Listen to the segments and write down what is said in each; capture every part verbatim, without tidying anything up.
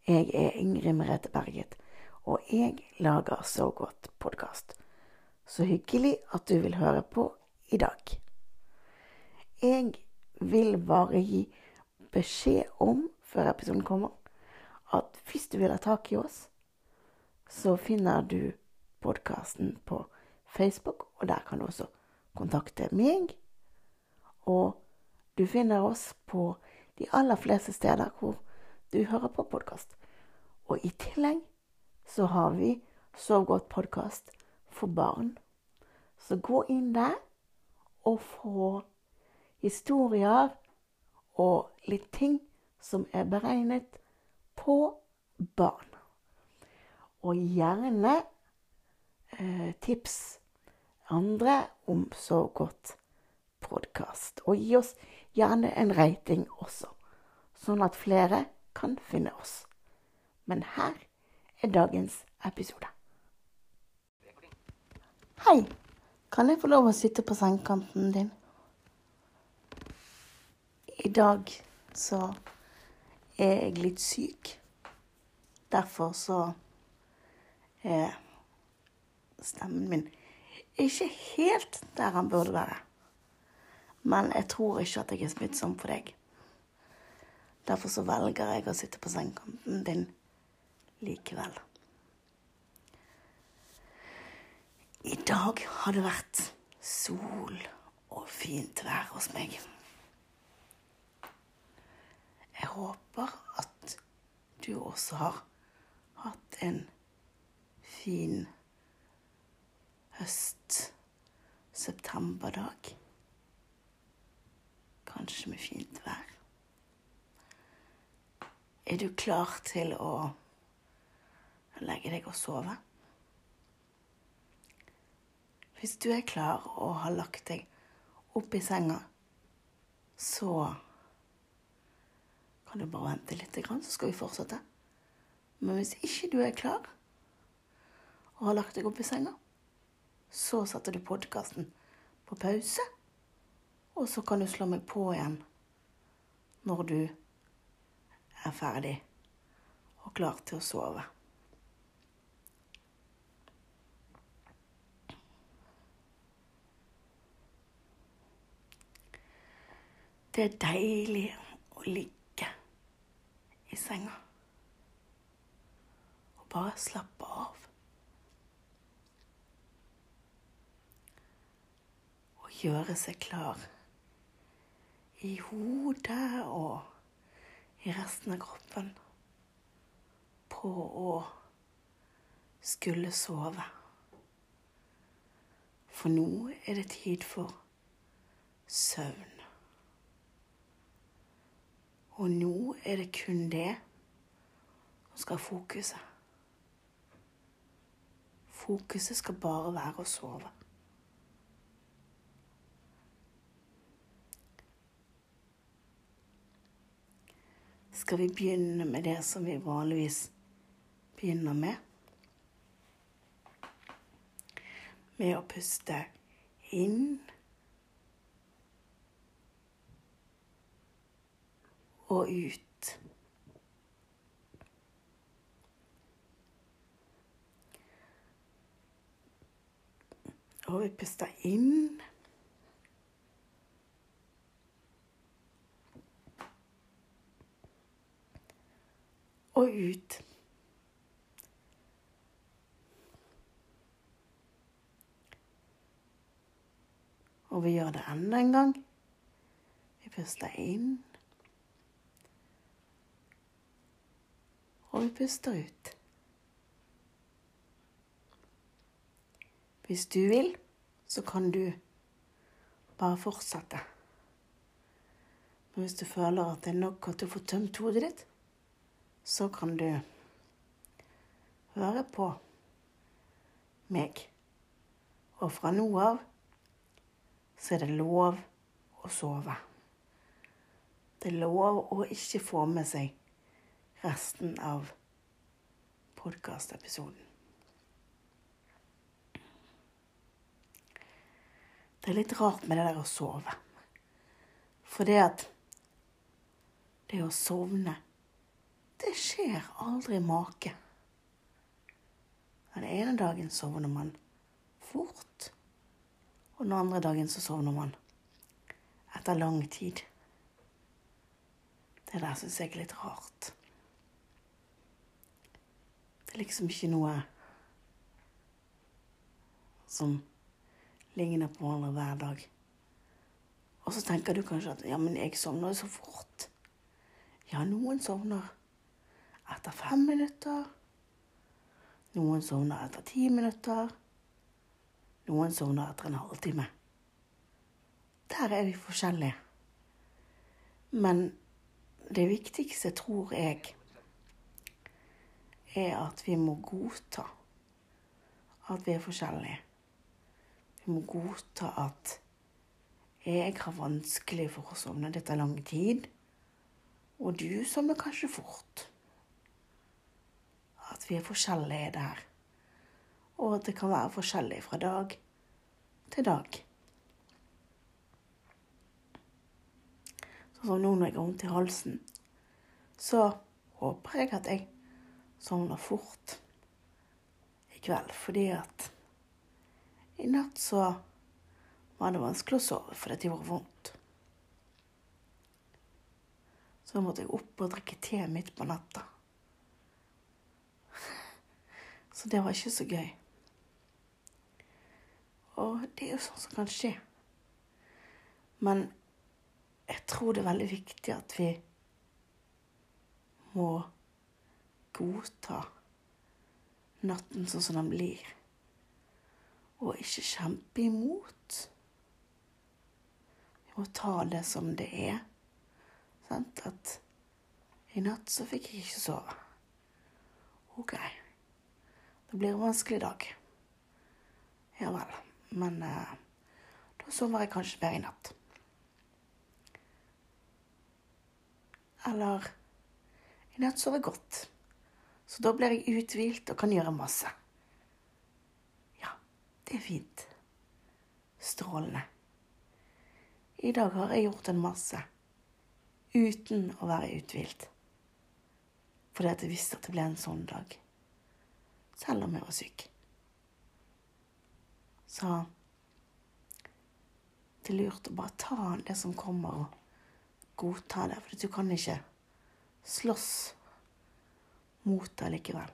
Jeg er Ingrid Merete Berget, og jeg lager Så godt podcast. Så hyggelig at du vil høre på i dag. Jeg vil bare gi beskjed om, før episoden kommer, at hvis du vil ha tak i oss, så finner du podcasten på Facebook, og der kan du også kontakte meg. Og du finner oss på de aller fleste steder hvor du hører på podcast. Og i tillegg så har vi Så godt podcast for barn. Så gå inn der og få historier og litt ting som er beregnet på barn. Og gjerne eh, tips andre om Så godt podcast. Og gi oss gjerne en rating også, sånn at flere kan finne oss. Men her er dagens episode. Hei, kan jeg få lov å sitte på sengekanten din? I dag så er jeg litt syk. Derfor så er stemmen min ikke helt der han burde være. Men jeg tror ikke at jeg er smittsom for deg. Derfor så velger jeg å sitte på sengekanten din likevel. I dag har det vært sol og fint vær hos meg. Jeg håper at du også har hatt en fin høst-septemberdag. Kanskje med fint vær. Er du klar til å legge deg og sove? Hvis du er klar og har lagt deg opp i senga, så kan du bare vente litt, så skal vi fortsette. Men hvis ikke du er klar og har lagt deg opp i senga, så setter du podcasten på pause, og så kan du slå meg på igjen når du er ferdig og klar til å sove. Det er deilig å ligge i senga og bare slappe av. Og gjøre seg klar i hodet og i resten av kroppen på å skulle sove. For nå er det tid for søvn. Og nå er det kun det som skal fokuset. Fokuset skal bare være å sove. Skal vi begynne med det som vi vanligvis begynner med? Med å puste inn og ut. Og vi puster inn. Og ut. Og vi gjør det enda en gang. Vi puster inn. Og vi puster ut. Hvis du vil, så kan du bare fortsette. Men hvis du føler at det er nok at du får tømt hodet ditt, så kan du høre på meg. Og fra nå av så er det lov å sove. Det er lov å ikke få med seg resten av podcastepisoden. Det er litt rart med det der å sove. For det at det å sovne det skjer aldri make. Den ene dagen sovner man fort, og den andre dagen så sovner man etter lang tid. Det der synes jeg er litt rart. Det er liksom ikke noe som ligner på hverandre hver dag. Og så tenker du kanskje at ja, men jeg sovner så fort. Ja, noen sovner etter fem minutter. Noen sovner etter ti minutter. Noen sovner etter en halvtime. Der er vi forskjellige. Men det viktigste, tror jeg, er at vi må godta at vi er forskjellige. Vi må godta at jeg har vanskelig for å sovne, det tar lang tid, og du sovner kanskje fort. At vi er forskjellige der, og at det kan være forskjellig fra dag til dag. Sånn som nå når jeg har vondt i halsen, så håper jeg at jeg sovner fort i kveld, fordi at i natt så var det vanskelig å sove fordi det var vondt. Så måtte jeg opp og drikke te midt på natta. Så det var ikke så gøy. Og det er jo sånn som kan skje. Men jeg tror det er veldig viktig at vi må godta natten sånn som den blir. Og ikke kjempe imot. Vi må ta det som det er. Sant? At i natt så fikk jeg ikke sove. Ok, det blir en vanskelig dag. Ja vel, men eh, da sover jeg kanskje bedre i natt. Eller i natt sover jeg godt. Så da blir jeg uthvilt og kan gjøre masse. Ja, det er fint. Strålende. I dag har jeg gjort en masse uten å være uthvilt. Fordi at jeg visste at det ble en sånn dag. Selv om jeg var syk. Så det er lurt å bare ta det som kommer og godta det. For du kan ikke slåss mot det likevel.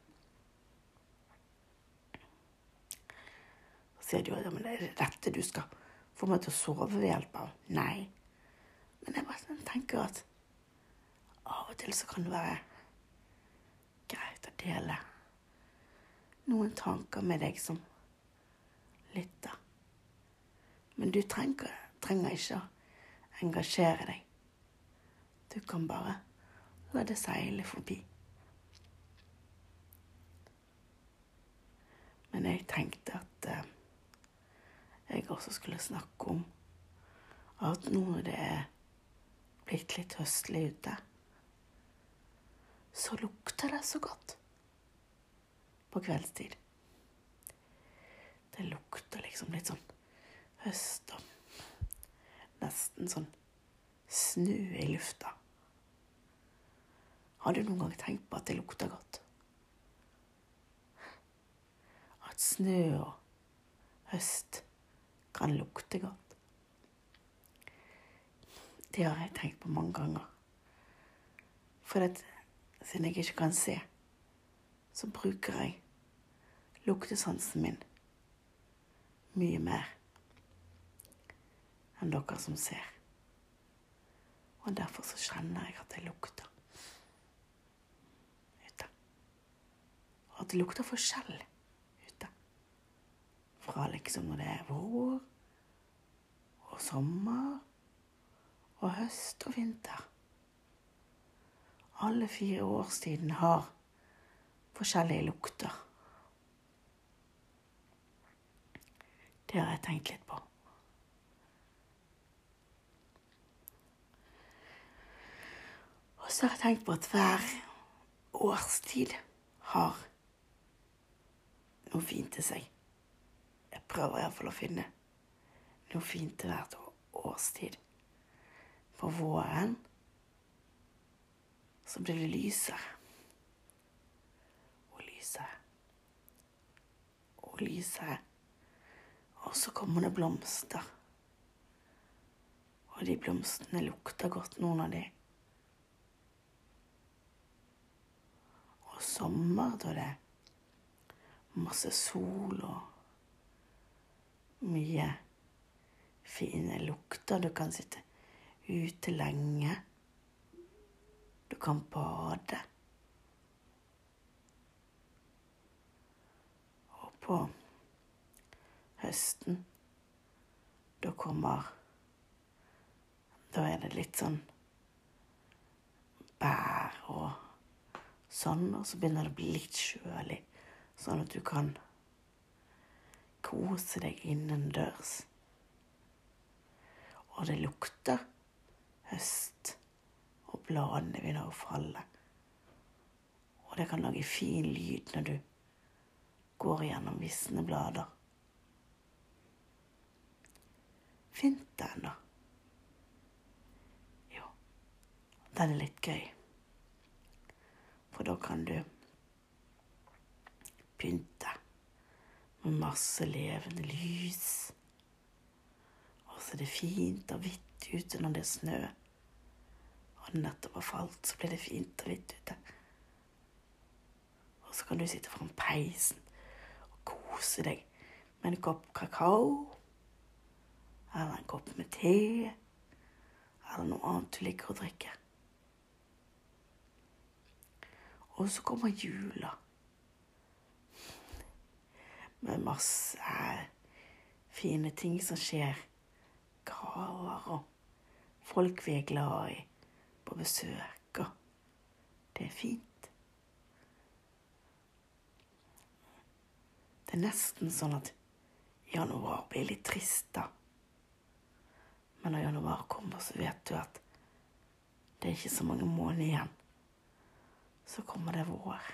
Så sier du at ja, men det er dette du skal få meg til å sove ved hjelp av. Nei. Men jeg bare tenker at av og til så kan det være greit å dele noen tanker med deg som lytter. Men du trenger, trenger ikke å engasjere deg. Du kan bare la det seile forbi. Men jeg tenkte at eh, jeg også skulle snakke om at nå når det er blitt litt høstlig ute, så lukter det så godt på kveldstid. Det lukter liksom litt sånn høst og nesten sånn snø i lufta. Har du noen gang tenkt på at det lukter godt? At snø og høst kan lukte godt. Det har jeg tenkt på mange ganger. For at, siden jeg ikke kan se, så bruker jeg luktesansen min mye mer enn dere som ser. Og derfor så kjenner jeg at det lukter ute. Og at det lukter forskjellig ute. Fra liksom når det er vår, og sommer, og høst og vinter. Alle fire årstidene har forskjellige lukter. Det har jeg tenkt litt på. Og så har jeg tenkt på at hver årstid har noe fint til seg. Jeg prøver i hvert fall å finne noe fint til hvert årstid. På våren så blir det lysere. Og lysere. Og lysere. Og så kommer det blomster. Og de blomstene lukter godt, noen av de. Og sommer, da det er masse sol og mye fine lukter. Du kan sitte ute lenge. Du kan bade. Og på høsten, da kommer, da er det litt sånn bær og sånn, og så begynner det å bli litt kjølig, sånn at du kan kose deg innendørs. Og det lukter høst, og bladene begynner å falle. Og det kan lage fin lyd når du går gjennom visne blader. Vinteren da? Jo, den er litt gøy. For da kan du pynte med masse levende lys. Og så er det fint og hvitt ute når det er snø. Og når det nettopp har falt, så blir det fint og hvitt ute. Og så kan du sitte foran peisen og kose deg med en kopp kakao, eller en kopp med te, eller noe annet du liker å drikke. Og så kommer jula med masse fine ting som skjer. Gaver og folk vi er glad i på besøk, og det er fint. Det er nesten sånn at januar blir litt trist da. Men når januar kommer, så vet du at det er ikke så mange måneder igjen. Så kommer det vår.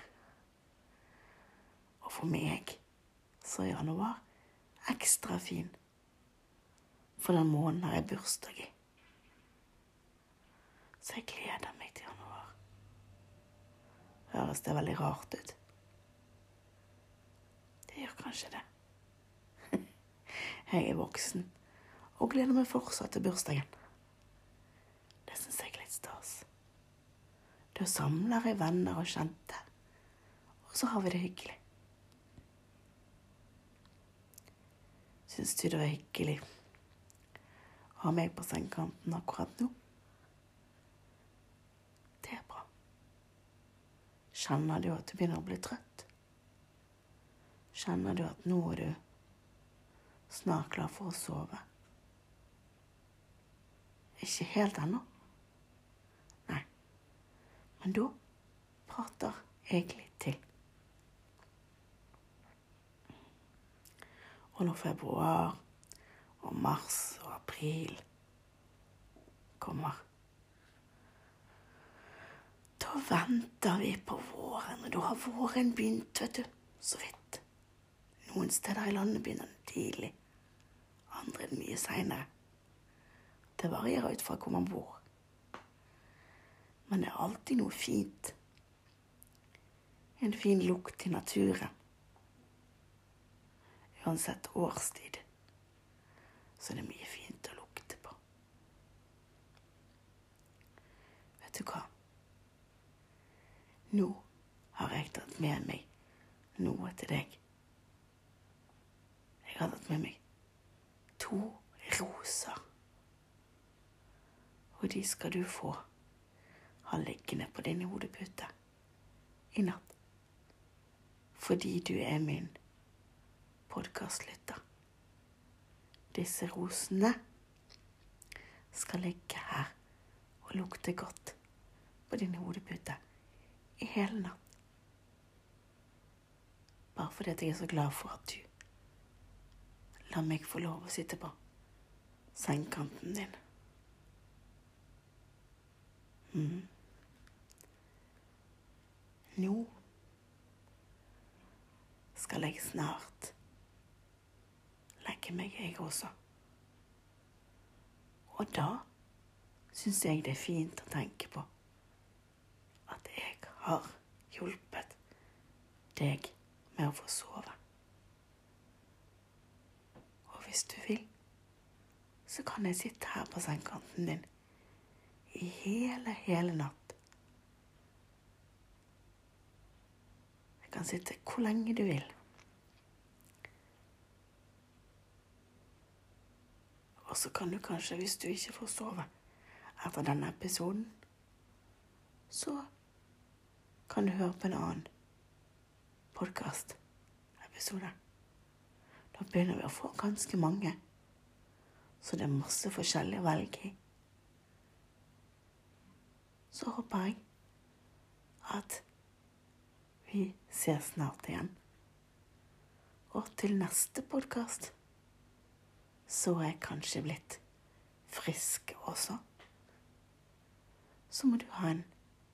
Og for meg så er januar ekstra fin. For den måneden har jeg bursdag i. Så jeg gleder meg til januar. Høres det veldig rart ut? Det gjør kanskje det. Jeg er voksen og gleder meg fortsatt til bursdagen. Det synes jeg er litt stas. Da samler jeg venner og kjente, og så har vi det hyggelig. Synes du det var hyggelig å ha meg på sengekanten akkurat nå? Det er bra. Kjenner du at du begynner å bli trøtt? Kjenner du at nå er du snart klar for å sove? Ikke helt ennå. Nei. Men da prater jeg litt til. Og når februar og mars og april kommer, da venter vi på våren, og da har våren begynt, vet du, så vidt. Noen steder i landet begynner den tidlig, andre er den mye senere. Det varierer ut fra hvor man bor. Men det er alltid noe fint. En fin lukt i naturen. Uansett årstid, så det er mye fint å lukte på. Vet du hva? Nå har jeg tatt med meg noe til deg. Jeg har tatt med meg to roser. Og de skal du få ha liggende på din hodepute i natt. Fordi du er min podcastlytter. Disse rosene skal ligge her og lukte godt på din hodepute i hele natt. Bare fordi jeg er så glad for at du lar meg få lov å sitte på sengekanten din. Mm. Nå skal jeg snart legge meg, jeg også. Og da synes jeg det er fint å tenke på at jeg har hjulpet deg med å få sove. Og hvis du vil, så kan jeg sitte her på sengekanten din i hele, hele natt. Jeg kan sitte hvor lenge du vil. Og så kan du kanskje, hvis du ikke får sove etter denne episoden, så kan du høre på en annen podcast-episode. Da begynner vi å få ganske mange, så det er masse forskjellig å velge i. Så håper jeg at vi ses snart igjen. Og til neste podcast så er jeg kanskje blitt frisk også. Så må du ha en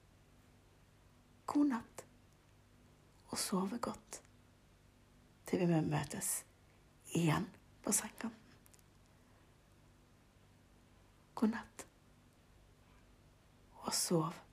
god natt og sove godt til vi møtes igjen på sengekanten. God natt og sov.